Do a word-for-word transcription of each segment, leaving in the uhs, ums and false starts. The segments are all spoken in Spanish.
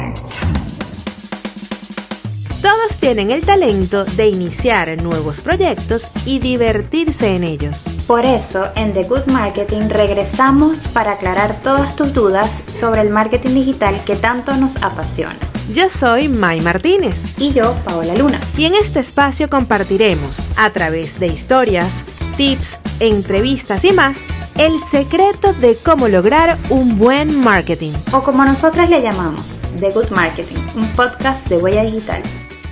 Todos tienen el talento de iniciar nuevos proyectos y divertirse en ellos. Por eso, en The Good Marketing regresamos para aclarar todas tus dudas sobre el marketing digital que tanto nos apasiona. Yo soy May Martínez. Y yo, Paola Luna. Y en este espacio compartiremos, a través de historias, tips, entrevistas y más, el secreto de cómo lograr un buen marketing. O como nosotras le llamamos, The Good Marketing, un podcast de huella digital.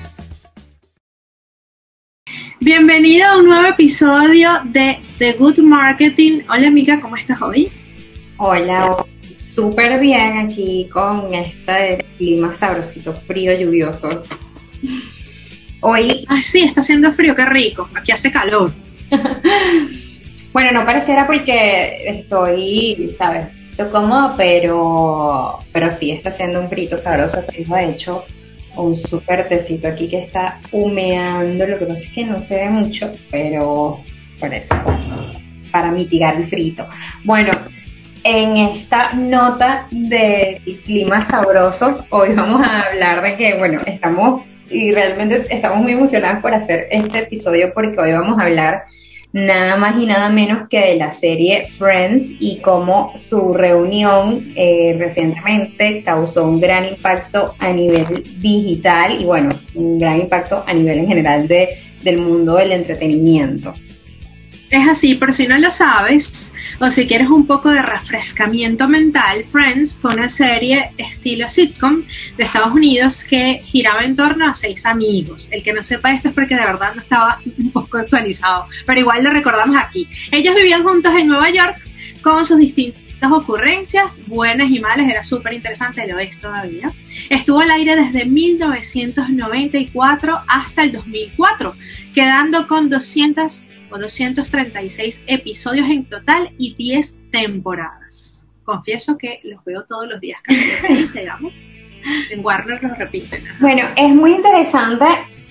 Bienvenido a un nuevo episodio de The Good Marketing. Hola, Mica, ¿cómo estás hoy? Hola, súper bien aquí con este clima sabrosito, frío, lluvioso. Hoy... Ah, sí, está haciendo frío, qué rico. Aquí hace calor. Bueno, no pareciera porque estoy, ¿sabes? Estoy cómodo, pero, pero sí está haciendo un frito sabroso. Tengo, de hecho, un súper tecito aquí que está humeando. Lo que pasa es que no se ve mucho, pero por eso, para mitigar el frito. Bueno, en esta nota de clima sabroso, hoy vamos a hablar de que, bueno, estamos y realmente estamos muy emocionadas por hacer este episodio porque hoy vamos a hablar nada más y nada menos que de la serie Friends y cómo su reunión eh, recientemente causó un gran impacto a nivel digital y bueno, un gran impacto a nivel en general de, del mundo del entretenimiento. Es así, por si no lo sabes, o si quieres un poco de refrescamiento mental, Friends fue una serie estilo sitcom de Estados Unidos que giraba en torno a seis amigos. El que no sepa esto es porque de verdad no estaba un poco actualizado, pero igual lo recordamos aquí. Ellos vivían juntos en Nueva York con sus distintas ocurrencias, buenas y malas, era súper interesante, lo es todavía. Estuvo al aire desde mil novecientos noventa y cuatro hasta el dos mil cuatro, quedando con doscientos o doscientos treinta y seis episodios en total y diez temporadas. Confieso que los veo todos los días, casi digamos. En Warner los repiten. Ajá. Bueno, es muy interesante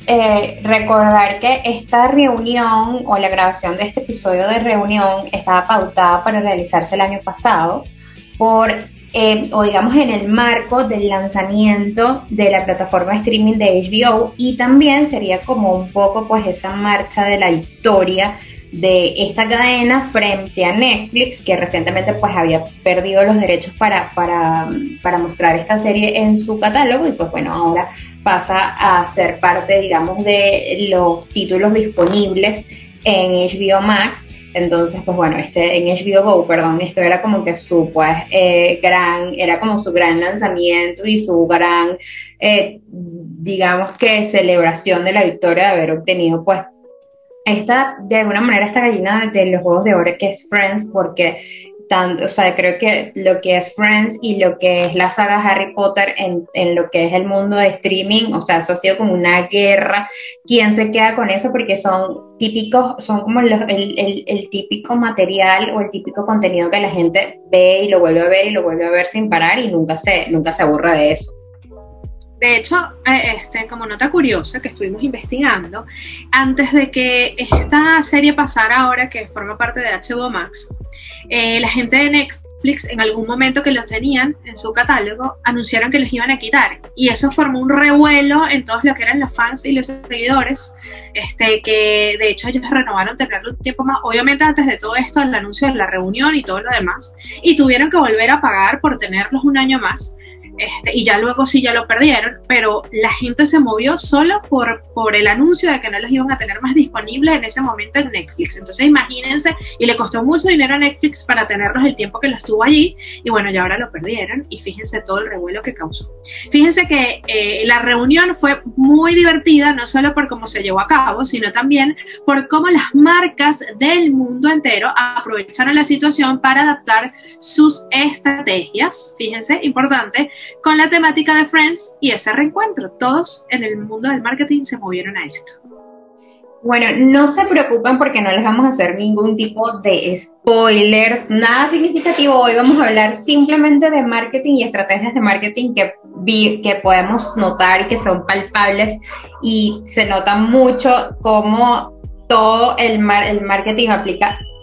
eh, recordar que esta reunión o la grabación de este episodio de reunión estaba pautada para realizarse el año pasado por Eh, o digamos en el marco del lanzamiento de la plataforma de streaming de H B O y también sería como un poco pues esa marcha de la victoria de esta cadena frente a Netflix, que recientemente pues había perdido los derechos para, para, para mostrar esta serie en su catálogo y pues bueno, ahora pasa a ser parte digamos de los títulos disponibles en H B O Max. Entonces, pues bueno, este en H B O Go, perdón, esto era como que su, pues, eh, gran, era como su gran lanzamiento y su gran, eh, digamos que celebración de la victoria de haber obtenido, pues, esta, de alguna manera, esta gallina de los huevos de oro que es Friends, porque tanto, o sea, creo que lo que es Friends y lo que es la saga Harry Potter en, en lo que es el mundo de streaming, o sea, eso ha sido como una guerra. ¿Quién se queda con eso? Porque son típicos, son como los, el, el, el típico material o el típico contenido que la gente ve y lo vuelve a ver y lo vuelve a ver sin parar y nunca se, nunca se aburra de eso. De hecho, este, como nota curiosa que estuvimos investigando, antes de que esta serie pasara ahora, que forma parte de H B O Max, eh, la gente de Netflix, en algún momento que los tenían en su catálogo, anunciaron que los iban a quitar. Y eso formó un revuelo en todos lo que eran los fans y los seguidores, este, que de hecho ellos renovaron tenerlo un tiempo más. Obviamente antes de todo esto, el anuncio de la reunión y todo lo demás, y tuvieron que volver a pagar por tenerlos un año más. Este, y ya luego sí ya lo perdieron, pero la gente se movió solo por, por el anuncio de que no los iban a tener más disponibles en ese momento en Netflix. Entonces imagínense, y le costó mucho dinero a Netflix para tenerlos el tiempo que los tuvo allí, y bueno, ya ahora lo perdieron, y fíjense todo el revuelo que causó. Fíjense que eh, la reunión fue muy divertida, no solo por cómo se llevó a cabo, sino también por cómo las marcas del mundo entero aprovecharon la situación para adaptar sus estrategias, fíjense, importante, con la temática de Friends y ese reencuentro. Todos en el mundo del marketing se movieron a esto. Bueno, no se preocupen porque no les vamos a hacer ningún tipo de spoilers, nada significativo. Hoy vamos a hablar simplemente de marketing y estrategias de marketing que, vi, que podemos notar y que son palpables, y se nota mucho cómo todo el, mar, el marketing aplica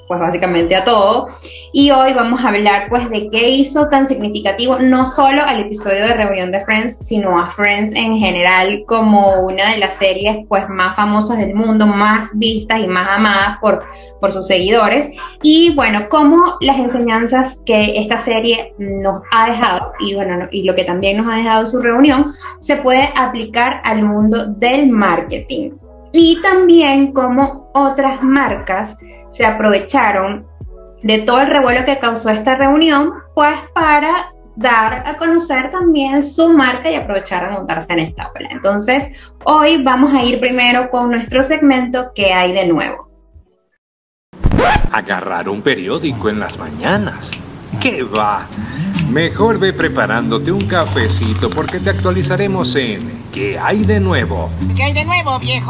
pues básicamente a todo, y hoy vamos a hablar pues de qué hizo tan significativo no solo al episodio de reunión de Friends, sino a Friends en general como una de las series pues más famosas del mundo, más vistas y más amadas por, por sus seguidores, y bueno, cómo las enseñanzas que esta serie nos ha dejado, y bueno, y lo que también nos ha dejado su reunión, se puede aplicar al mundo del marketing, y también cómo otras marcas se aprovecharon de todo el revuelo que causó esta reunión, pues para dar a conocer también su marca y aprovechar de montarse en esta ola. Entonces, hoy vamos a ir primero con nuestro segmento ¿Qué hay de nuevo? Agarrar un periódico en las mañanas. ¿Qué va? Mejor ve preparándote un cafecito porque te actualizaremos en ¿Qué hay de nuevo? ¿Qué hay de nuevo, viejo?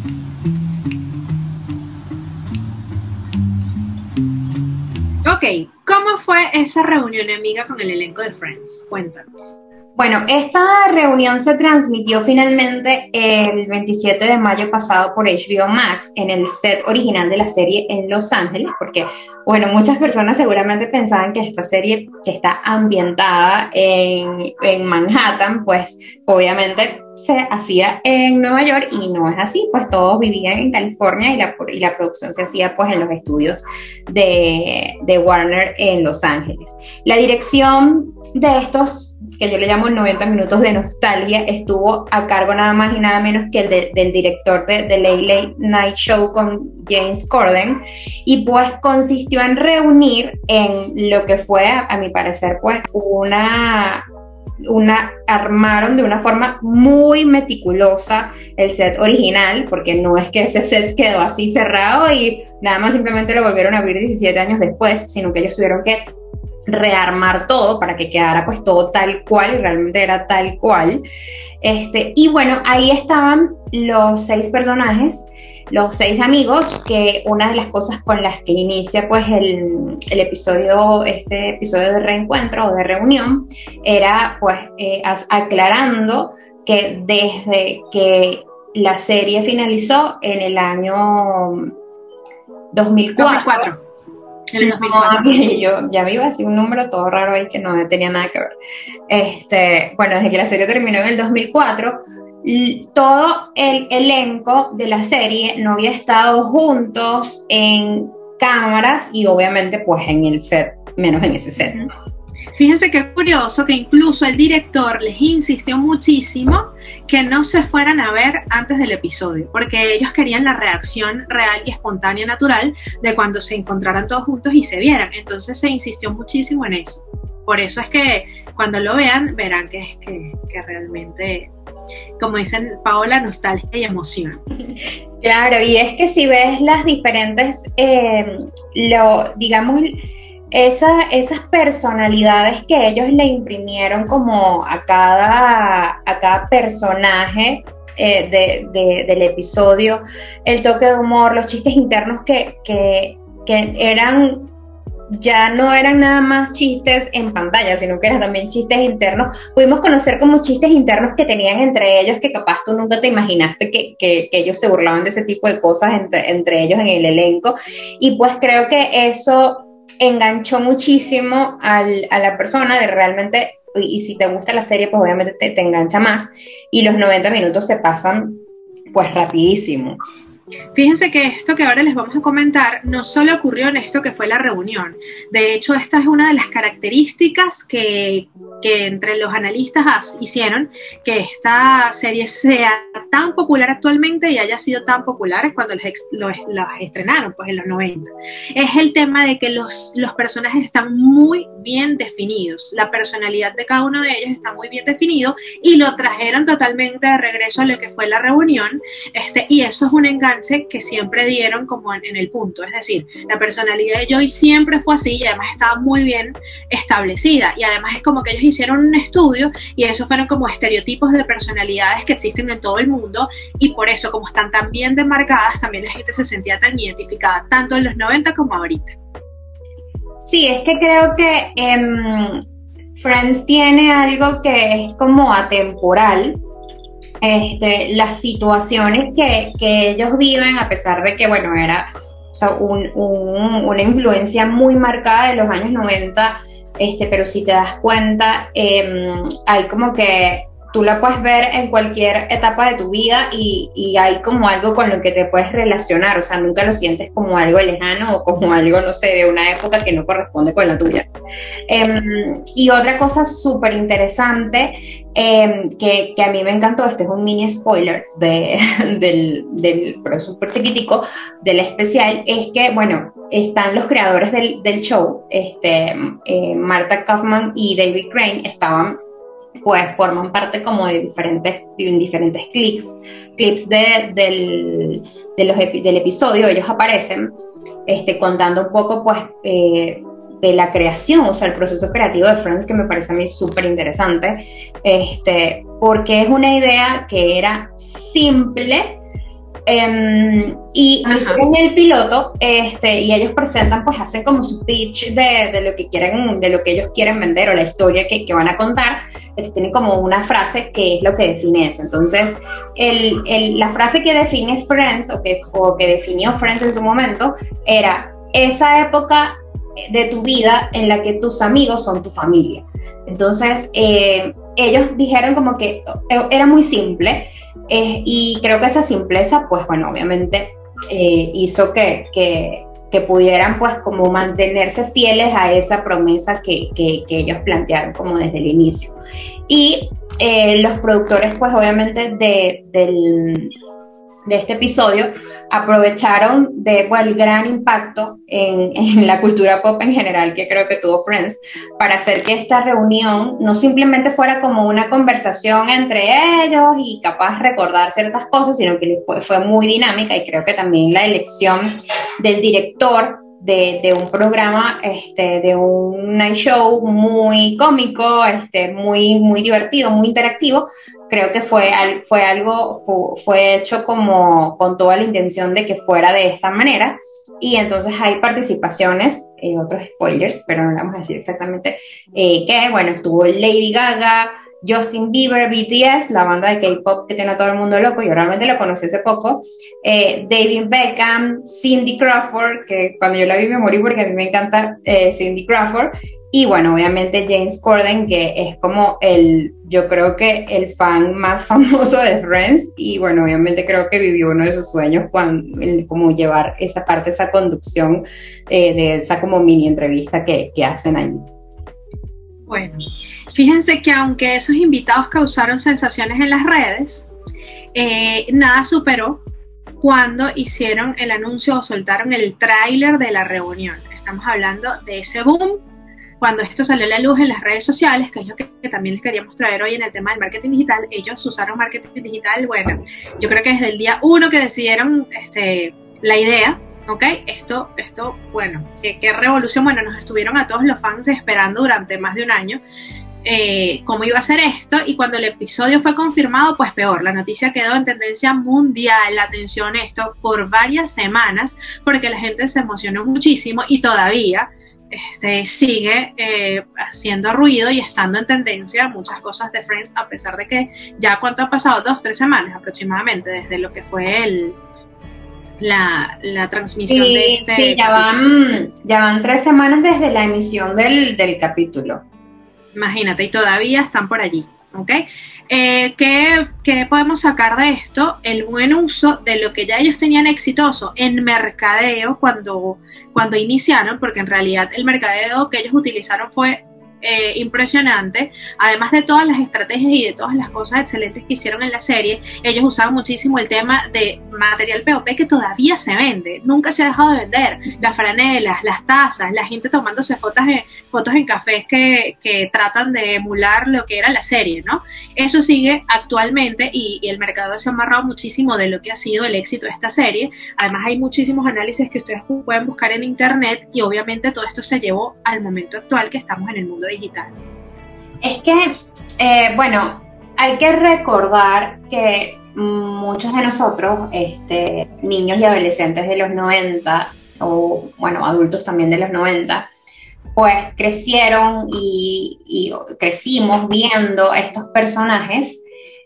Ok, ¿cómo fue esa reunión, amiga, con el elenco de Friends? Cuéntanos. Bueno, esta reunión se transmitió finalmente el veintisiete de mayo pasado por H B O Max en el set original de la serie en Los Ángeles, porque, bueno, muchas personas seguramente pensaban que esta serie que está ambientada en, en Manhattan, pues obviamente se hacía en Nueva York y no es así, pues todos vivían en California y la, y la producción se hacía pues en los estudios de, de Warner en Los Ángeles. La dirección de estos, que yo le llamo noventa minutos de nostalgia, estuvo a cargo nada más y nada menos que el de, del director de The Late Late Night Show con James Corden, y pues consistió en reunir en lo que fue, a, a mi parecer, pues una... Una, armaron de una forma muy meticulosa el set original, porque no es que ese set quedó así cerrado y nada más simplemente lo volvieron a abrir diecisiete años después, sino que ellos tuvieron que rearmar todo para que quedara pues todo tal cual, y realmente era tal cual. Este, y bueno, ahí estaban los seis personajes, los seis amigos, que una de las cosas con las que inicia pues el, el episodio, este episodio de reencuentro o de reunión, era pues eh, aclarando que desde que la serie finalizó en el año dos mil cuatro, dos mil cuatro. En el dos mil cuatro. No, yo ya me iba a decir un número todo raro ahí que no tenía nada que ver. Este, bueno, desde que la serie terminó en el dos mil cuatro, todo el elenco de la serie no había estado juntos en cámaras y obviamente pues en el set, menos en ese set. Fíjense qué curioso que incluso el director les insistió muchísimo que no se fueran a ver antes del episodio, porque ellos querían la reacción real y espontánea, natural, de cuando se encontraran todos juntos y se vieran. Entonces se insistió muchísimo en eso. Por eso es que cuando lo vean, verán que, que, que realmente, como dicen Paola, nostalgia y emoción. Claro, y es que si ves las diferentes, eh, lo, digamos, esa, esas personalidades que ellos le imprimieron como a cada, a cada personaje eh, de, de, del episodio, el toque de humor, los chistes internos que, que, que eran... ya no eran nada más chistes en pantalla, sino que eran también chistes internos. Pudimos conocer como chistes internos que tenían entre ellos, que capaz tú nunca te imaginaste que, que, que ellos se burlaban de ese tipo de cosas entre, entre ellos en el elenco, y pues creo que eso enganchó muchísimo al, a la persona de realmente, y, y si te gusta la serie pues obviamente te, te engancha más, y los noventa minutos se pasan pues rapidísimo. Fíjense que esto que ahora les vamos a comentar no solo ocurrió en esto que fue la reunión. De hecho, esta es una de las características que, que entre los analistas hicieron que esta serie sea tan popular actualmente y haya sido tan popular cuando los, ex, los, los estrenaron, pues en los noventa. Es el tema de que los, los personajes están muy bien definidos. La personalidad de cada uno de ellos está muy bien definido y lo trajeron totalmente de regreso a lo que fue la reunión. Este, y eso es un enganche que siempre dieron como en, en el punto, es decir, la personalidad de Joey siempre fue así y además estaba muy bien establecida, y además es como que ellos hicieron un estudio y esos fueron como estereotipos de personalidades que existen en todo el mundo, y por eso como están tan bien demarcadas también la gente se sentía tan identificada tanto en los noventa como ahorita. Sí, es que creo que um, Friends tiene algo que es como atemporal. Este, las situaciones que, que ellos viven, a pesar de que, bueno, era o sea, un, un, una influencia muy marcada de los años noventa, este, pero si te das cuenta, eh, hay como que tú la puedes ver en cualquier etapa de tu vida y, y hay como algo con lo que te puedes relacionar, o sea, nunca lo sientes como algo lejano o como algo, no sé, de una época que no corresponde con la tuya. Eh, y otra cosa súper interesante eh, que, que a mí me encantó, este es un mini spoiler de, del, del, pero súper chiquitico, del especial, es que, bueno, están los creadores del, del show, este, eh, Marta Kaufman y David Crane estaban, pues forman parte como de diferentes, de diferentes clips, clips de, del, de los epi, del episodio, ellos aparecen este, contando un poco pues eh, de la creación, o sea, el proceso creativo de Friends, que me parece a mí súper interesante, este, porque es una idea que era simple. Um, y lo hicieron en el piloto, este, y ellos presentan, pues hacen como su pitch de, de lo que quieren, de lo que ellos quieren vender o la historia que, que van a contar. Este, tienen como una frase que es lo que define eso. Entonces, el, el, la frase que define Friends, o que, o que definió Friends en su momento, era esa época de tu vida en la que tus amigos son tu familia. Entonces, eh, ellos dijeron como que era muy simple. Eh, y creo que esa simpleza, pues bueno, obviamente eh, hizo que, que, que pudieran pues como mantenerse fieles a esa promesa que, que, que ellos plantearon como desde el inicio. Y eh, los productores pues obviamente de, del, de este episodio aprovecharon de, bueno, el gran impacto en, en la cultura pop en general que creo que tuvo Friends para hacer que esta reunión no simplemente fuera como una conversación entre ellos y capaz recordar ciertas cosas, sino que fue, fue muy dinámica, y creo que también la elección del director de, de un programa, este, de un night show muy cómico, este, muy, muy divertido, muy interactivo, creo que fue, fue algo, fue, fue hecho como con toda la intención de que fuera de esa manera. Y entonces hay participaciones, eh, otros spoilers, pero no le vamos a decir exactamente, eh, que bueno, estuvo Lady Gaga, Justin Bieber, B T S, la banda de K-pop que tiene a todo el mundo loco, yo realmente lo conocí hace poco, eh, David Beckham, Cindy Crawford, que cuando yo la vi me morí porque a mí me encanta eh, Cindy Crawford, y bueno, obviamente James Corden, que es como el, yo creo que el fan más famoso de Friends, y bueno, obviamente creo que vivió uno de sus sueños, cuando, el, como llevar esa parte, esa conducción eh, de esa como mini entrevista que, que hacen allí. Bueno, fíjense que aunque esos invitados causaron sensaciones en las redes, eh, nada superó cuando hicieron el anuncio o soltaron el tráiler de la reunión. Estamos hablando de ese boom cuando esto salió a la luz en las redes sociales, que es lo que, que también les queríamos traer hoy en el tema del marketing digital. Ellos usaron marketing digital, bueno, yo creo que desde el día uno que decidieron este, la idea, ¿ok? Esto, esto bueno, qué, qué revolución. Bueno, nos estuvieron a todos los fans esperando durante más de un año eh, cómo iba a ser esto, y cuando el episodio fue confirmado, pues peor, la noticia quedó en tendencia mundial, atención esto, por varias semanas, porque la gente se emocionó muchísimo y todavía este, sigue eh, haciendo ruido y estando en tendencia muchas cosas de Friends, a pesar de que ya cuánto ha pasado, dos, tres semanas aproximadamente, desde lo que fue el... La, la transmisión sí, de este... Sí, ya van, ya van tres semanas desde la emisión del, del capítulo. Imagínate, y todavía están por allí, ¿ok? Eh, ¿qué, ¿Qué podemos sacar de esto? El buen uso de lo que ya ellos tenían exitoso en mercadeo cuando, cuando iniciaron, porque en realidad el mercadeo que ellos utilizaron fue Eh, impresionante, además de todas las estrategias y de todas las cosas excelentes que hicieron en la serie. Ellos usaban muchísimo el tema de material P O P que todavía se vende, nunca se ha dejado de vender, las franelas, las tazas, la gente tomándose fotos en, fotos en cafés que, que tratan de emular lo que era la serie, ¿no? Eso sigue actualmente, y, y el mercado se ha amarrado muchísimo de lo que ha sido el éxito de esta serie. Además hay muchísimos análisis que ustedes pueden buscar en internet, y obviamente todo esto se llevó al momento actual que estamos en el mundo digital. Es que, eh, bueno, hay que recordar que muchos de nosotros, este, niños y adolescentes de los noventa, o bueno, adultos también de los noventa, pues crecieron y, y crecimos viendo estos personajes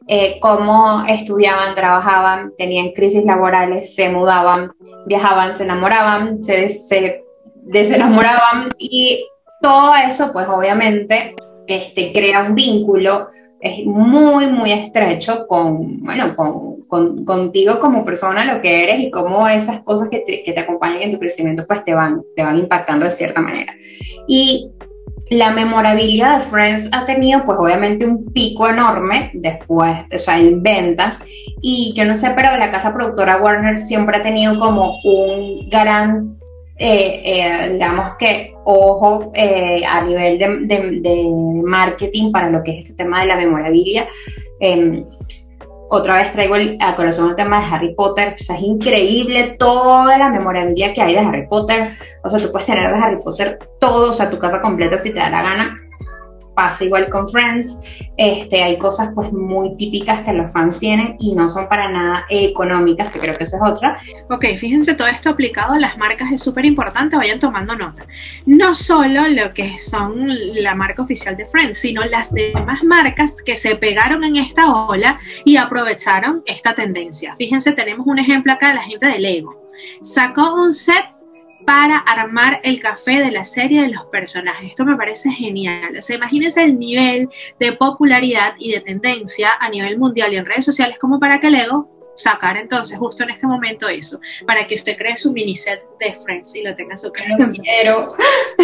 eh, cómo estudiaban, trabajaban, tenían crisis laborales, se mudaban, viajaban, se enamoraban, se, se desenamoraban, y todo eso pues obviamente este, crea un vínculo es muy, muy estrecho con, bueno, con, con, contigo como persona, lo que eres, y cómo esas cosas que te, que te acompañan en tu crecimiento pues te van, te van impactando de cierta manera. Y la memorabilidad de Friends ha tenido pues obviamente un pico enorme después, o sea, en ventas, y yo no sé, pero la casa productora Warner siempre ha tenido como un gran, eh, eh, digamos que, ojo eh, a nivel de, de, de marketing para lo que es este tema de la memorabilia. Eh, otra vez traigo el, a corazón el tema de Harry Potter. O sea, es increíble toda la memorabilia que hay de Harry Potter. O sea, tú puedes tener de Harry Potter todo, o sea, tu casa completa si te da la gana. Pasa igual con Friends. Este, hay cosas pues muy típicas que los fans tienen y no son para nada económicas, que creo que esa es otra. Ok, fíjense, todo esto aplicado a las marcas es súper importante, vayan tomando nota. No solo lo que son la marca oficial de Friends, sino las demás marcas que se pegaron en esta ola y aprovecharon esta tendencia. Fíjense, tenemos un ejemplo acá de la gente de Lego. Sacó un set para armar el café de la serie de los personajes. Esto me parece genial. O sea, imagínense el nivel de popularidad y de tendencia a nivel mundial y en redes sociales como para que Lego sacar entonces justo en este momento eso, para que usted cree su mini set de Friends y lo tenga en su casa. Lo quiero.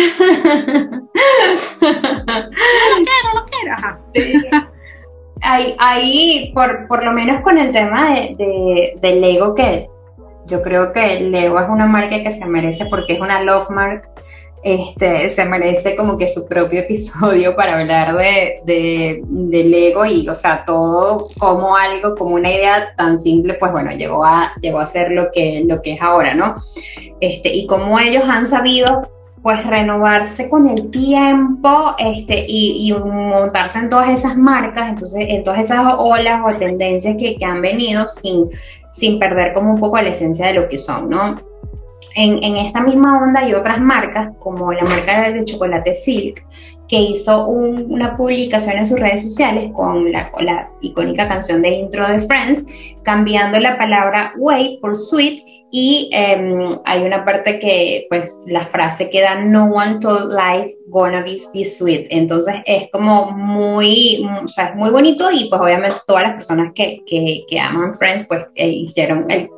Lo quiero, lo quiero. Ajá. Sí. Ahí, ahí por, por lo menos con el tema de, de, de Lego, que yo creo que Lego es una marca que se merece, porque es una love mark, este, se merece como que su propio episodio para hablar de, de, de Lego, y o sea, todo como algo, como una idea tan simple, pues bueno, llegó a, llegó a ser lo que, lo que es ahora, ¿no? Este, y cómo ellos han sabido pues renovarse con el tiempo, este, y, y montarse en todas esas marcas, entonces en todas esas olas o tendencias que, que han venido sin, sin perder como un poco la esencia de lo que son, ¿no? En, en esta misma onda hay otras marcas, como la marca de chocolate Silk, que hizo un, una publicación en sus redes sociales con la, con la icónica canción de intro de Friends, cambiando la palabra way por sweet, y eh, hay una parte que pues la frase queda no one told life gonna be this sweet. Entonces es como muy, o sea, es muy bonito, y pues obviamente todas las personas que, que, que aman Friends pues eh, hicieron el,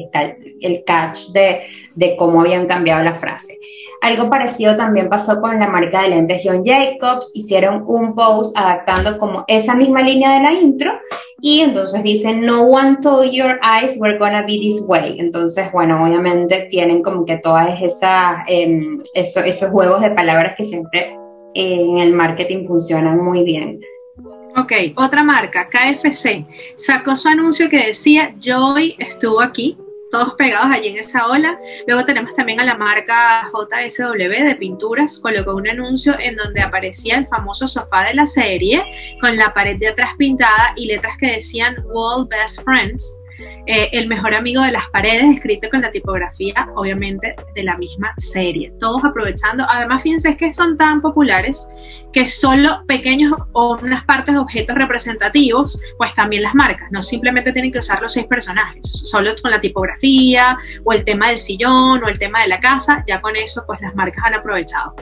el catch de, de cómo habían cambiado la frase. Algo parecido también pasó con la marca de lentes John Jacobs. Hicieron un post adaptando como esa misma línea de la intro, y entonces dicen no one told your eyes we're gonna be this way. Entonces, bueno, obviamente tienen como que todas esas eh, eso, esos juegos de palabras que siempre eh, en el marketing funcionan muy bien. Ok, otra marca, K F C, sacó su anuncio que decía Joy estuvo aquí, todos pegados allí en esa ola. Luego tenemos también a la marca J S W de pinturas, colocó un anuncio en donde aparecía el famoso sofá de la serie, con la pared de atrás pintada y letras que decían World Best Friends, eh, el mejor amigo de las paredes, escrito con la tipografía, obviamente, de la misma serie. Todos aprovechando. Además, fíjense, es que son tan populares que solo pequeños o unas partes de objetos representativos, pues también las marcas, no simplemente tienen que usar los seis personajes, solo con la tipografía o el tema del sillón o el tema de la casa, ya con eso pues las marcas han aprovechado.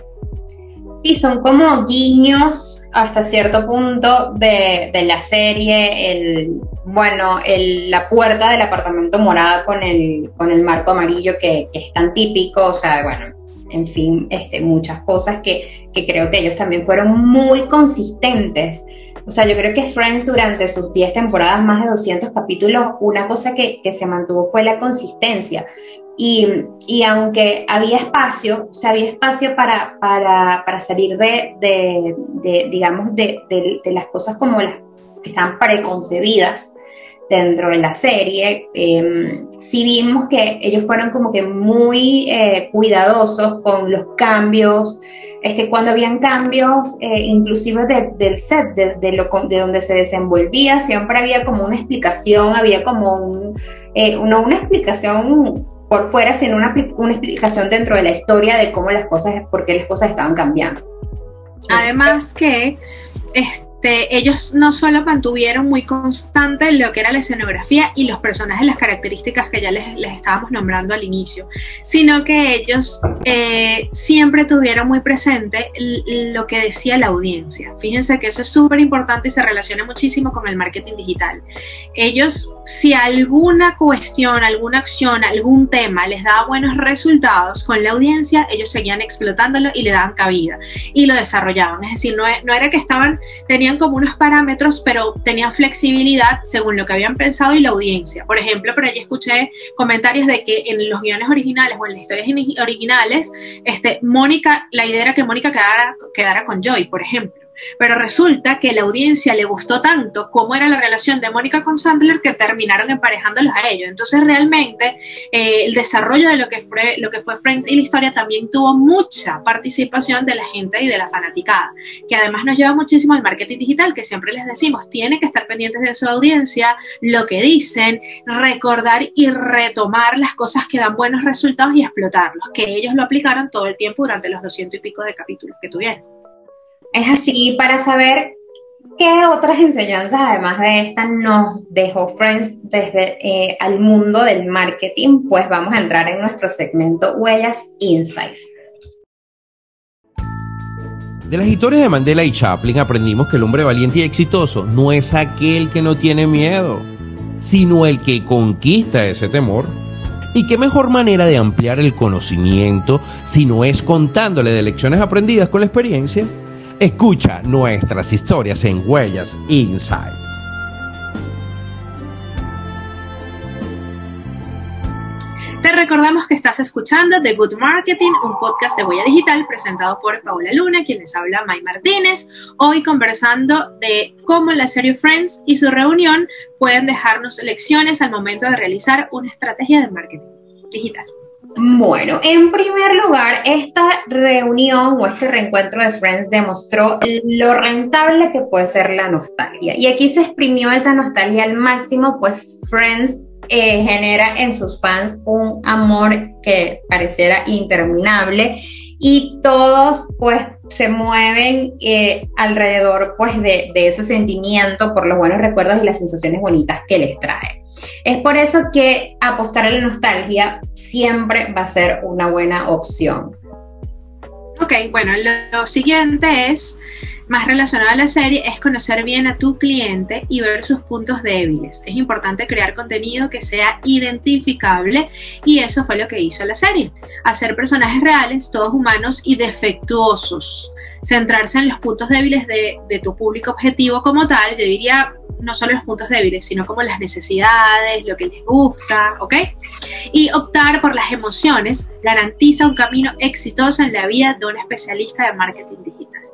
Sí, son como guiños hasta cierto punto de, de la serie, el, bueno, el, la puerta del apartamento morada con el, con el marco amarillo que, que es tan típico, o sea, bueno, en fin, este, muchas cosas que, que creo que ellos también fueron muy consistentes. O sea, yo creo que Friends durante sus diez temporadas, más de doscientos capítulos, una cosa que, que se mantuvo fue la consistencia. Y, y aunque había espacio, o sea, había espacio para, para, para salir de, de, de digamos, de, de, de las cosas como las que están preconcebidas dentro de la serie, eh, sí vimos que ellos fueron como que muy eh, cuidadosos con los cambios. Este, cuando habían cambios, eh, inclusive de, del set, de, de, lo, de donde se desenvolvía, siempre había como una explicación, había como un, eh, no una explicación por fuera, sino una, una explicación dentro de la historia de cómo las cosas, por qué las cosas estaban cambiando. Además que, este, este, ellos no solo mantuvieron muy constante lo que era la escenografía y los personajes, las características que ya les, les estábamos nombrando al inicio, sino que ellos eh, siempre tuvieron muy presente lo que decía la audiencia. Fíjense que eso es súper importante y se relaciona muchísimo con el marketing digital. Ellos, si alguna cuestión, alguna acción, algún tema les daba buenos resultados con la audiencia, ellos seguían explotándolo y le daban cabida y lo desarrollaban. Es decir, no, no era que estaban, tenían como unos parámetros, pero tenían flexibilidad según lo que habían pensado y la audiencia. Por ejemplo, por allí escuché comentarios de que en los guiones originales o en las historias originales, este, Mónica, la idea era que Mónica quedara, quedara con Joy, por ejemplo. Pero resulta que la audiencia le gustó tanto cómo era la relación de Mónica con Chandler que terminaron emparejándolos a ellos. Entonces realmente eh, el desarrollo de lo que, fue, lo que fue Friends y la historia también tuvo mucha participación de la gente y de la fanaticada, que además nos lleva muchísimo al marketing digital, que siempre les decimos, tienen que estar pendientes de su audiencia, lo que dicen, recordar y retomar las cosas que dan buenos resultados y explotarlos, que ellos lo aplicaron todo el tiempo durante los doscientos y pico de capítulos que tuvieron. Es así, para saber qué otras enseñanzas, además de esta, nos dejó Friends desde eh, al mundo del marketing, pues vamos a entrar en nuestro segmento Huellas Insights. De las historias de Mandela y Chaplin aprendimos que el hombre valiente y exitoso no es aquel que no tiene miedo, sino el que conquista ese temor. Y qué mejor manera de ampliar el conocimiento si no es contándole de lecciones aprendidas con la experiencia. Escucha nuestras historias en Huellas Insight. Te recordamos que estás escuchando The Good Marketing, un podcast de Huella Digital presentado por Paola Luna, quien les habla May Martínez. Hoy conversando de cómo la serie Friends y su reunión pueden dejarnos lecciones al momento de realizar una estrategia de marketing digital. Bueno, en primer lugar, esta reunión o este reencuentro de Friends demostró lo rentable que puede ser la nostalgia. Y aquí se exprimió esa nostalgia al máximo, pues Friends eh, genera en sus fans un amor que pareciera interminable y todos pues se mueven eh, alrededor pues de, de ese sentimiento por los buenos recuerdos y las sensaciones bonitas que les trae. Es por eso que apostar a la nostalgia siempre va a ser una buena opción. Ok, bueno, lo, lo siguiente es, más relacionado a la serie, es conocer bien a tu cliente y ver sus puntos débiles. Es importante crear contenido que sea identificable y eso fue lo que hizo la serie. Hacer personajes reales, todos humanos y defectuosos. Centrarse en los puntos débiles de, de tu público objetivo como tal, yo diría no solo los puntos débiles, sino como las necesidades, lo que les gusta, ¿ok? Y optar por las emociones garantiza un camino exitoso en la vida de un especialista de marketing digital.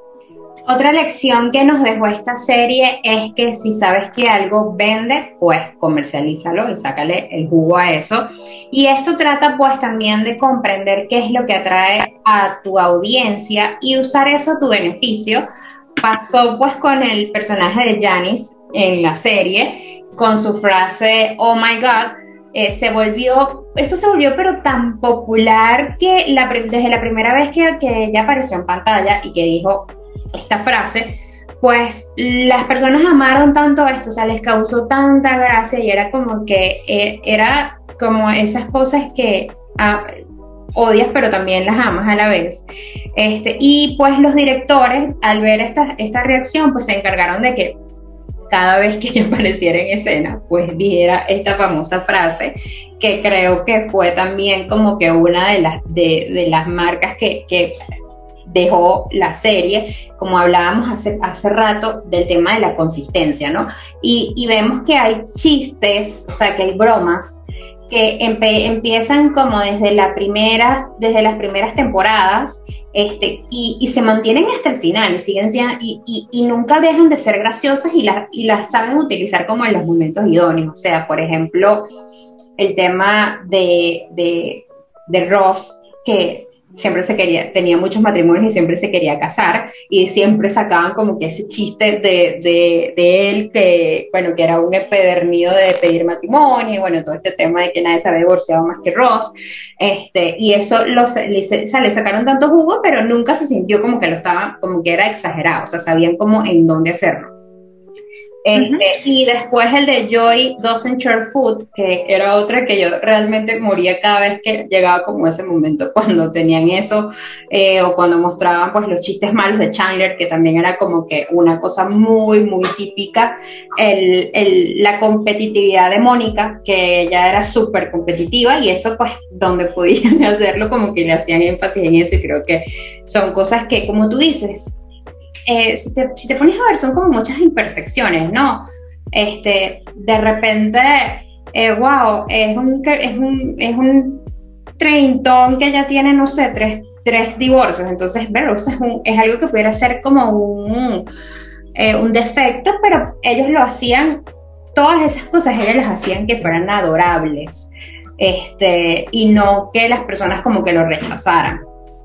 Otra lección que nos dejó esta serie es que si sabes que algo vende, pues comercialízalo y sácale el jugo a eso. Y esto trata pues también de comprender qué es lo que atrae a tu audiencia y usar eso a tu beneficio. Pasó pues con el personaje de Janice en la serie, con su frase "Oh my God", eh, se volvió, esto se volvió pero tan popular que la, desde la primera vez que, que ella apareció en pantalla y que dijo esta frase, pues las personas amaron tanto esto, o sea, les causó tanta gracia y era como que eh, era como esas cosas que ah, odias pero también las amas a la vez. Este, y pues los directores al ver esta, esta reacción pues se encargaron de que cada vez que ella apareciera en escena pues dijera esta famosa frase, que creo que fue también como que una de las, de, de las marcas que, que dejó la serie, como hablábamos hace, hace rato del tema de la consistencia, ¿no? Y, y vemos que hay chistes, o sea, que hay bromas que empe- empiezan como desde, la primera, desde las primeras temporadas este, y, y se mantienen hasta el final y, siguen siendo, y, y, y nunca dejan de ser graciosas y, la, y las saben utilizar como en los momentos idóneos. O sea, por ejemplo, el tema de, de, de Ross, que siempre se quería, tenía muchos matrimonios y siempre se quería casar, y siempre sacaban como que ese chiste de, de, de él, que, bueno, que era un empedernido de pedir matrimonio, y bueno, todo este tema de que nadie se había divorciado más que Ross, este, y eso lo, le, se, le sacaron tanto jugo, pero nunca se sintió como que lo estaban, como que era exagerado, o sea, sabían como en dónde hacerlo. Este, uh-huh. Y después el de Joy Doesn't Share Food, que era otra que yo realmente moría cada vez que llegaba como ese momento cuando tenían eso, eh, o cuando mostraban pues los chistes malos de Chandler, que también era como que una cosa muy muy típica, el, el, la competitividad de Mónica, que ella era súper competitiva, y eso pues donde podían hacerlo como que le hacían énfasis en eso, y creo que son cosas que, como tú dices, Eh, si, te, si te pones a ver, son como muchas imperfecciones, ¿no? Este, de repente, eh, wow, es un, es un, es un treintón que ya tiene, no sé, tres, tres divorcios, entonces, ver, o sea, es, un, es algo que pudiera ser como un, eh, un defecto, pero ellos lo hacían, todas esas cosas ellos las hacían que fueran adorables, este, y no que las personas como que lo rechazaran.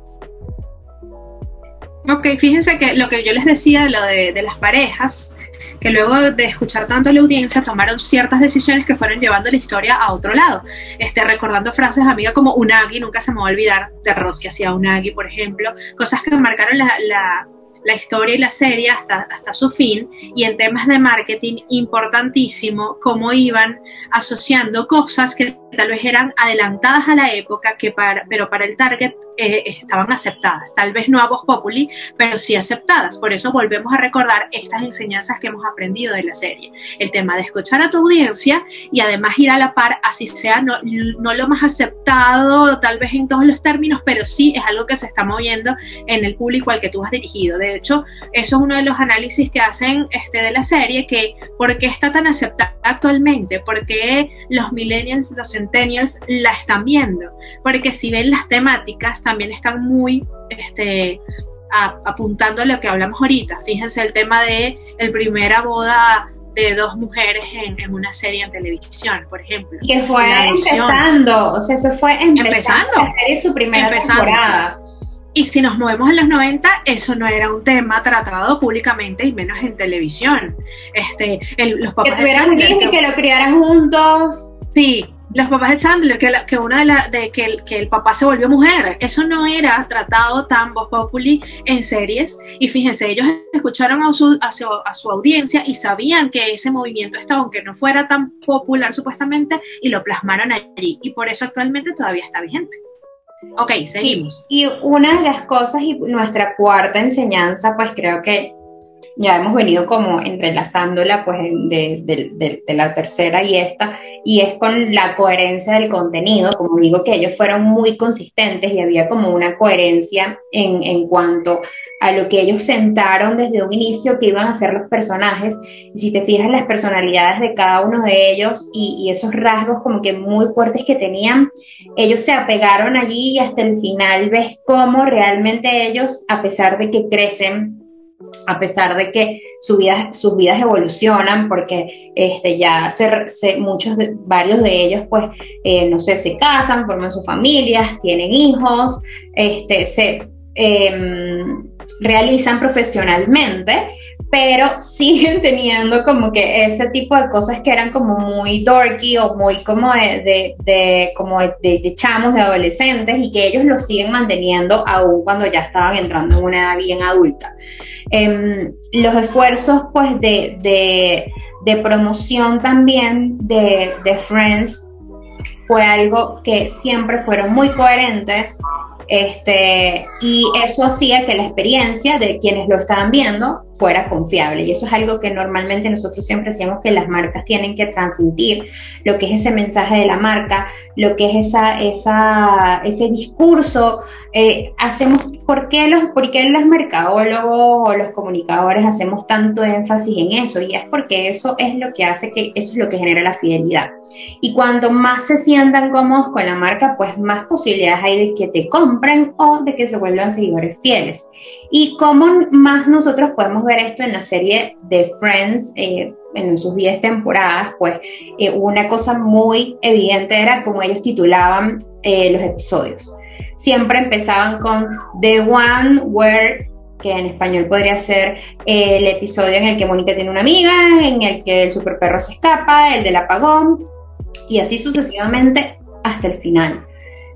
Ok, fíjense que lo que yo les decía, lo de, de las parejas, que luego de escuchar tanto a la audiencia tomaron ciertas decisiones que fueron llevando la historia a otro lado, este, recordando frases amigas como Unagi, nunca se me va a olvidar de Ross que hacía Unagi, por ejemplo, cosas que marcaron la, la, la historia y la serie hasta, hasta su fin, y en temas de marketing importantísimo cómo iban asociando cosas que tal vez eran adelantadas a la época, que para, pero para el target eh, estaban aceptadas, tal vez no a voz populi, pero sí aceptadas. Por eso volvemos a recordar estas enseñanzas que hemos aprendido de la serie, el tema de escuchar a tu audiencia y además ir a la par, así sea no, no lo más aceptado tal vez en todos los términos, pero sí es algo que se está moviendo en el público al que tú has dirigido. De hecho, eso es uno de los análisis que hacen este, de la serie, que ¿por qué está tan aceptada actualmente? ¿Por qué los millennials, los centennials la están viendo? Porque si ven las temáticas también están muy este, a, apuntando a lo que hablamos ahorita. Fíjense el tema de el primera boda de dos mujeres en, en una serie en televisión, por ejemplo. Que fue empezando, o sea, eso fue empezando, empezando la serie, su primera empezando. temporada. Y si nos movemos en los noventa, eso no era un tema tratado públicamente y menos en televisión. Este, el, los papás que tuvieran un hijo y que lo criaran juntos. Sí, los papás de Chandler, que, la, que una de las de que el, que el papá se volvió mujer, eso no era tratado tan voz populi en series. Y fíjense, ellos escucharon a su, a su, a su audiencia y sabían que ese movimiento estaba, aunque no fuera tan popular supuestamente, y lo plasmaron allí. Y por eso actualmente todavía está vigente. Ok, seguimos. Y, y una de las cosas, y nuestra cuarta enseñanza, pues creo que ya hemos venido como entrelazándola pues de, de, de, de la tercera y esta, y es con la coherencia del contenido. Como digo, que ellos fueron muy consistentes y había como una coherencia en, en cuanto a lo que ellos sentaron desde un inicio que iban a ser los personajes. Y si te fijas las personalidades de cada uno de ellos y, y esos rasgos como que muy fuertes que tenían, ellos se apegaron allí, y hasta el final ves cómo realmente ellos, a pesar de que crecen, a pesar de que su vida, sus vidas evolucionan, porque este, ya se, se, muchos de, varios de ellos pues eh, no sé, se casan, forman sus familias, tienen hijos, este, se eh, realizan profesionalmente, pero siguen teniendo como que ese tipo de cosas que eran como muy dorky o muy como de, de, de, como de, de chamos, de adolescentes, y que ellos lo siguen manteniendo aún cuando ya estaban entrando en una edad bien adulta. Eh, los esfuerzos pues de, de, de promoción también de, de Friends fue algo que siempre fueron muy coherentes. Este, y eso hacía que la experiencia de quienes lo estaban viendo fuera confiable, y eso es algo que normalmente nosotros siempre decíamos que las marcas tienen que transmitir, lo que es ese mensaje de la marca, lo que es esa, esa, ese discurso. Eh, hacemos, ¿por qué los, por qué los mercadólogos o los comunicadores hacemos tanto énfasis en eso? Y es porque eso es lo que hace que, eso es lo que genera la fidelidad. Y cuando más se sientan cómodos con la marca, pues más posibilidades hay de que te compren o de que se vuelvan seguidores fieles. Y cómo más nosotros podemos ver esto en la serie de Friends, eh, en sus diez temporadas, pues eh, una cosa muy evidente era como ellos titulaban eh, los episodios. siempre empezaban con The One Where, que en español podría ser eh, el episodio en el que Mónica tiene una amiga, en el que el super perro se escapa, el del apagón, y así sucesivamente hasta el final.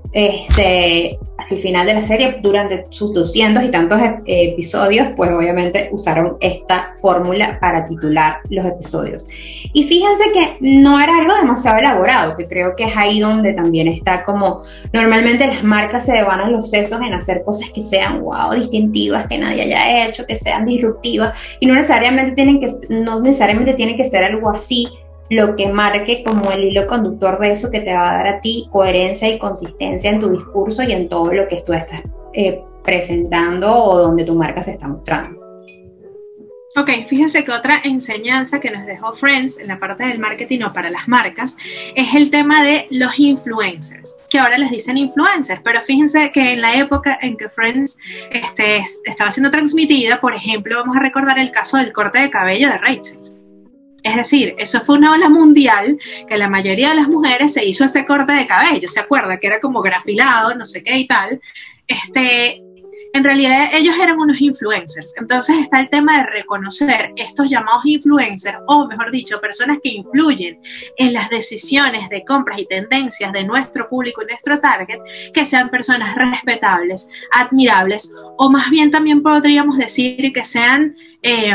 Este, hasta el final de la serie, durante sus doscientos y tantos ep- episodios, pues obviamente usaron esta fórmula para titular los episodios. Y fíjense que no era algo demasiado elaborado, que creo que es ahí donde también está como, normalmente las marcas se devanan los sesos en hacer cosas que sean wow, distintivas, que nadie haya hecho, que sean disruptivas, y no necesariamente tienen que, no necesariamente tiene que ser algo así lo que marque como el hilo conductor de eso, que te va a dar a ti coherencia y consistencia en tu discurso y en todo lo que tú estás eh, presentando o donde tu marca se está mostrando. Ok, fíjense que otra enseñanza que nos dejó Friends en la parte del marketing o para las marcas es el tema de los influencers, que ahora les dicen influencers, pero fíjense que en la época en que Friends este, estaba siendo transmitida, por ejemplo, vamos a recordar el caso del corte de cabello de Rachel. Es decir, eso fue una ola mundial que la mayoría de las mujeres se hizo ese corte de cabello, ¿se acuerda? Que era como grafilado, no sé qué y tal. Este, en realidad ellos eran unos influencers. Entonces está el tema de reconocer estos llamados influencers, o mejor dicho, personas que influyen en las decisiones de compras y tendencias de nuestro público y nuestro target, que sean personas respetables, admirables, o más bien también podríamos decir que sean Eh,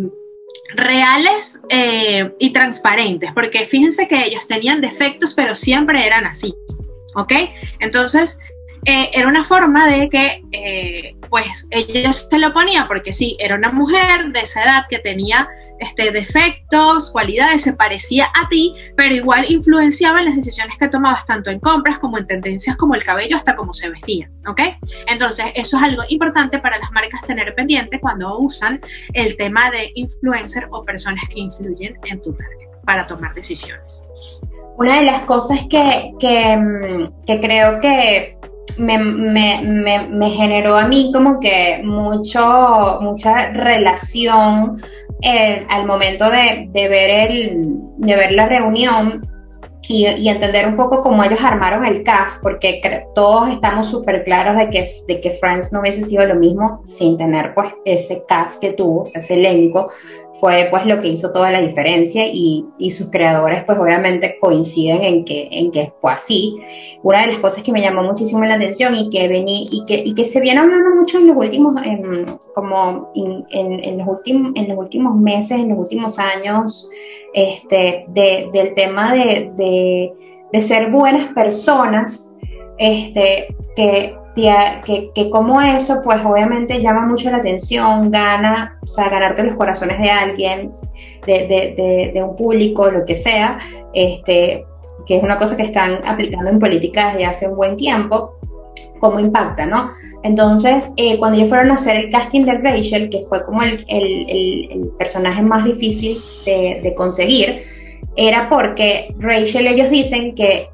reales eh, y transparentes, porque fíjense que ellos tenían defectos, pero siempre eran así, ¿ok? Entonces, eh, era una forma de que, eh, pues, ellos se lo ponían, porque sí, era una mujer de esa edad que tenía este, defectos, cualidades, se parecía a ti, pero igual influenciaba en las decisiones que tomabas, tanto en compras como en tendencias como el cabello, hasta cómo se vestían, ¿ok? Entonces, eso es algo importante para las marcas tener pendiente cuando usan el tema de influencer o personas que influyen en tu target para tomar decisiones. Una de las cosas que, que, que creo que me, me, me, me generó a mí como que mucho, mucha relación eh, al momento de, de, ver el, de ver la reunión y, y entender un poco cómo ellos armaron el cast, porque cre- todos estamos súper claros de que, de que Friends no hubiese sido lo mismo sin tener pues ese cast que tuvo, o sea, ese elenco fue pues lo que hizo toda la diferencia, y, y sus creadores pues obviamente coinciden en que, en que fue así. Una de las cosas que me llamó muchísimo la atención y que, vení, y que, y que se viene hablando mucho en los últimos, en, como en, en, en, los últimos, en los últimos meses, en los últimos años, este, de, del tema de, de, de ser buenas personas, este, que Que, que como eso, pues obviamente llama mucho la atención, gana, o sea, ganarte los corazones de alguien, de, de, de, de un público, lo que sea, este, que es una cosa que están aplicando en política desde hace un buen tiempo, cómo impacta, ¿no? Entonces, eh, cuando ellos fueron a hacer el casting de Rachel, que fue como el, el, el, el personaje más difícil de, de conseguir, era porque Rachel, ellos dicen que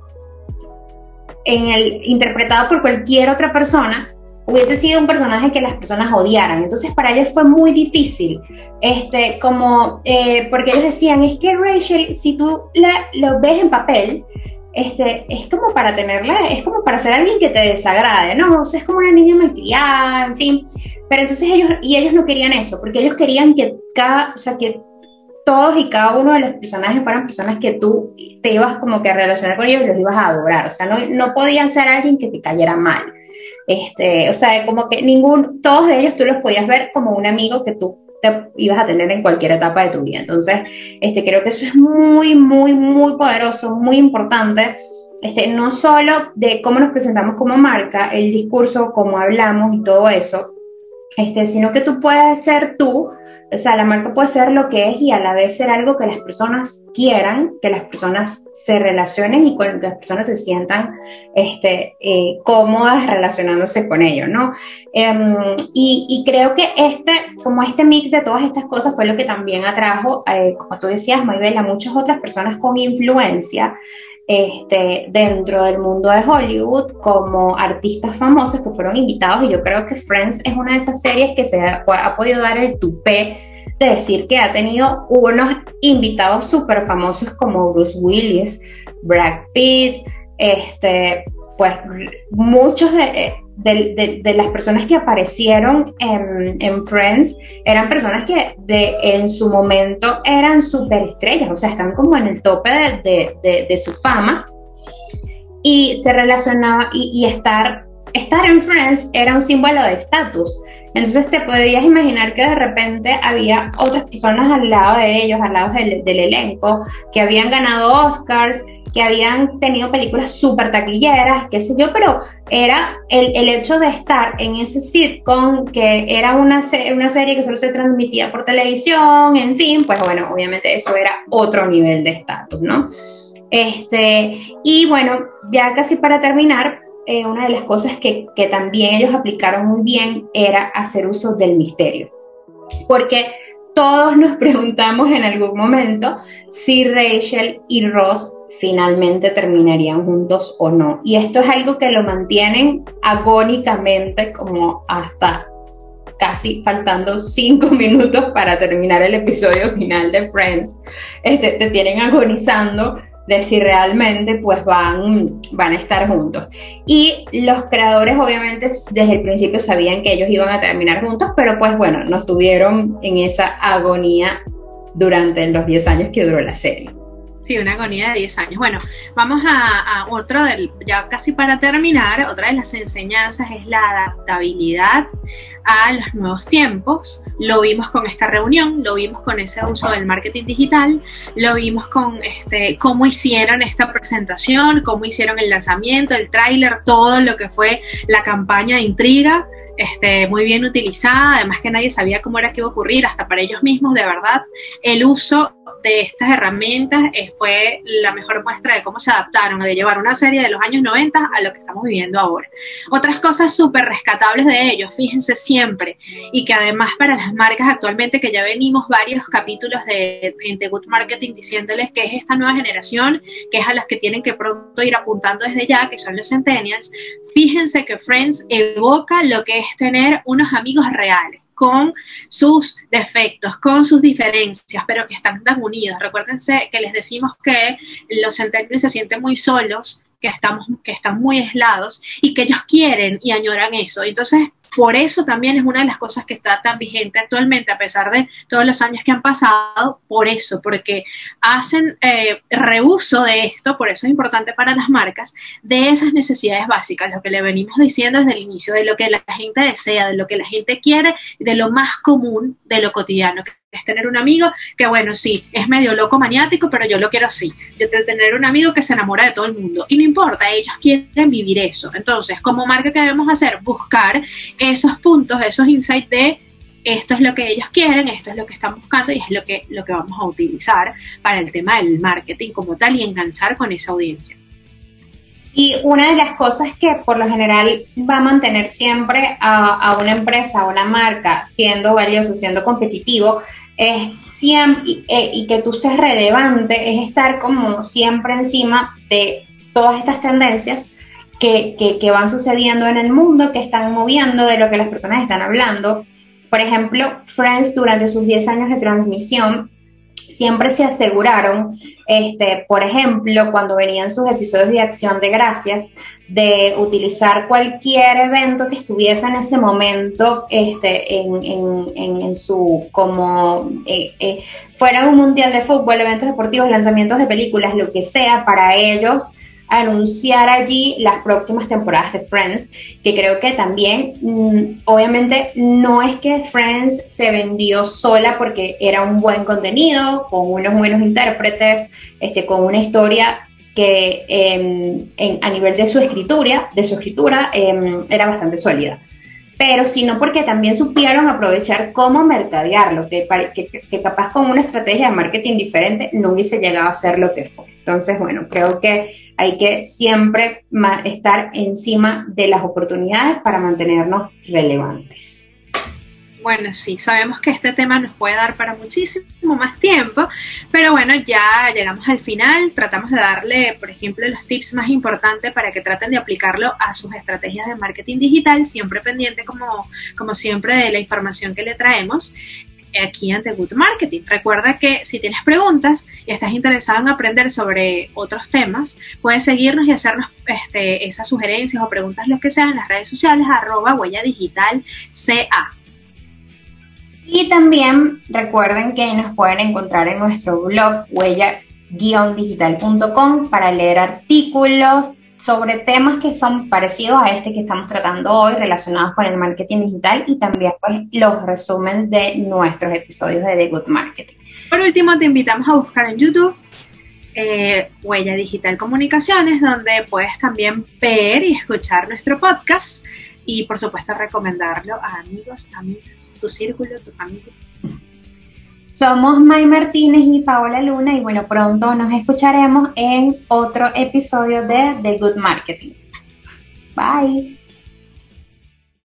en el interpretado por cualquier otra persona hubiese sido un personaje que las personas odiaran. Entonces para ellos fue muy difícil, este, como, eh, porque ellos decían, es que Rachel, si tú la, lo ves en papel, este, es como para tenerla, es como para ser alguien que te desagrade, ¿no? O sea, es como una niña malcriada, en fin. Pero entonces ellos, y ellos no querían eso, porque ellos querían que cada, o sea, que todos y cada uno de los personajes fueran personas que tú te ibas como que a relacionar con ellos y los ibas a adorar, o sea, no, no podían ser alguien que te cayera mal, este, o sea, como que ningún, todos de ellos tú los podías ver como un amigo que tú te ibas a tener en cualquier etapa de tu vida. Entonces, este, creo que eso es muy, muy, muy poderoso, muy importante, este, no solo de cómo nos presentamos como marca, el discurso, cómo hablamos y todo eso, Este, sino que tú puedes ser tú, o sea, la marca puede ser lo que es y a la vez ser algo que las personas quieran, que las personas se relacionen y con que las personas se sientan este, eh, cómodas relacionándose con ellos, ¿no? Um, y, y creo que este, como este mix de todas estas cosas fue lo que también atrajo, eh, como tú decías, Maybel, a muchas otras personas con influencia, Este, dentro del mundo de Hollywood, como artistas famosos que fueron invitados, y yo creo que Friends es una de esas series que se ha, ha podido dar el tupé de decir que ha tenido unos invitados súper famosos como Bruce Willis, Brad Pitt, este, pues muchos de, de, de, de las personas que aparecieron en, en Friends eran personas que de, en su momento eran superestrellas, o sea, están como en el tope de, de, de, de su fama, y se relacionaba, y, y estar, estar en Friends era un símbolo de estatus. Entonces te podrías imaginar que de repente había otras personas al lado de ellos, al lado del, del elenco, que habían ganado Oscars, que habían tenido películas súper taquilleras, qué sé yo, pero era el, el hecho de estar en ese sitcom, que era una, una serie que solo se transmitía por televisión, en fin, pues bueno, obviamente eso era otro nivel de estatus, ¿no? Este, y bueno, ya casi para terminar, Eh, una de las cosas que, que también ellos aplicaron muy bien era hacer uso del misterio, porque todos nos preguntamos en algún momento si Rachel y Ross finalmente terminarían juntos o no, y esto es algo que lo mantienen agónicamente como hasta casi faltando cinco minutos para terminar el episodio final de Friends. Este, te tienen agonizando de si realmente pues van, van a estar juntos. Y los creadores obviamente desde el principio sabían que ellos iban a terminar juntos, pero pues bueno, nos tuvieron en esa agonía durante los diez años que duró la serie. Sí, una agonía de diez años. Bueno, vamos a, a otro, del, ya casi para terminar, otra de las enseñanzas es la adaptabilidad a los nuevos tiempos. Lo vimos con esta reunión, lo vimos con ese uso del marketing digital, lo vimos con este cómo hicieron esta presentación, cómo hicieron el lanzamiento, el tráiler, todo lo que fue la campaña de intriga. Este, muy bien utilizada, además que nadie sabía cómo era que iba a ocurrir, hasta para ellos mismos, de verdad, el uso de estas herramientas eh, fue la mejor muestra de cómo se adaptaron, de llevar una serie de los años noventa a lo que estamos viviendo ahora. Otras cosas súper rescatables de ellos, fíjense siempre, y que además para las marcas actualmente, que ya venimos varios capítulos de, de The Good Marketing diciéndoles que es esta nueva generación, que es a las que tienen que pronto ir apuntando desde ya, que son los centennials. Fíjense que Friends evoca lo que es tener unos amigos reales, con sus defectos, con sus diferencias, pero que están tan unidos. Recuérdense que les decimos que los centennials se sienten muy solos, que, estamos, que están muy aislados y que ellos quieren y añoran eso. Entonces, por eso también es una de las cosas que está tan vigente actualmente, a pesar de todos los años que han pasado, por eso, porque hacen eh, reuso de esto, por eso es importante para las marcas, de esas necesidades básicas, lo que le venimos diciendo desde el inicio, de lo que la gente desea, de lo que la gente quiere, de lo más común, de lo cotidiano, que es tener un amigo que, bueno, sí, es medio loco maniático, pero yo lo quiero así. Yo tengo que tener un amigo que se enamora de todo el mundo. Y no importa, ellos quieren vivir eso. Entonces, como marca, ¿qué debemos hacer? Buscar esos puntos, esos insights de esto es lo que ellos quieren, esto es lo que están buscando y es lo que, lo que vamos a utilizar para el tema del marketing como tal y enganchar con esa audiencia. Y una de las cosas que por lo general va a mantener siempre a, a una empresa, a una marca, siendo valioso, siendo competitivo, es siempre, y, y que tú seas relevante, es estar como siempre encima de todas estas tendencias que, que, que van sucediendo en el mundo, que están moviendo, de lo que las personas están hablando. Por ejemplo, Friends durante sus diez años de transmisión siempre se aseguraron, este, por ejemplo, cuando venían sus episodios de Acción de Gracias, de utilizar cualquier evento que estuviese en ese momento este, en, en, en, en su, como eh, eh, fuera un mundial de fútbol, eventos deportivos, lanzamientos de películas, lo que sea, para ellos anunciar allí las próximas temporadas de Friends, que creo que también, mmm, obviamente, no es que Friends se vendió sola porque era un buen contenido, con unos buenos intérpretes, este, con una historia que eh, en, a nivel de su escritura, de su escritura eh, era bastante sólida. Pero sino porque también supieron aprovechar cómo mercadearlo, que, que, que capaz con una estrategia de marketing diferente no hubiese llegado a ser lo que fue. Entonces, bueno, creo que hay que siempre estar encima de las oportunidades para mantenernos relevantes. Bueno, sí, sabemos que este tema nos puede dar para muchísimo más tiempo, pero bueno, ya llegamos al final, tratamos de darle, por ejemplo, los tips más importantes para que traten de aplicarlo a sus estrategias de marketing digital, siempre pendiente, como, como siempre, de la información que le traemos. aquí en The Good Marketing. Recuerda que si tienes preguntas y estás interesado en aprender sobre otros temas, puedes seguirnos y hacernos este, esas sugerencias o preguntas, lo que sea, en las redes sociales, arroba huella digital C A. Y también recuerden que nos pueden encontrar en nuestro blog huella guion digital punto com para leer artículos sobre temas que son parecidos a este que estamos tratando hoy, relacionados con el marketing digital, y también pues los resumen de nuestros episodios de The Good Marketing. Por último, te invitamos a buscar en YouTube eh, Huella Digital Comunicaciones, donde puedes también ver y escuchar nuestro podcast y por supuesto recomendarlo a amigos, amigas, tu círculo, tu familia. Somos May Martínez y Paola Luna, y bueno, pronto nos escucharemos en otro episodio de The Good Marketing. Bye.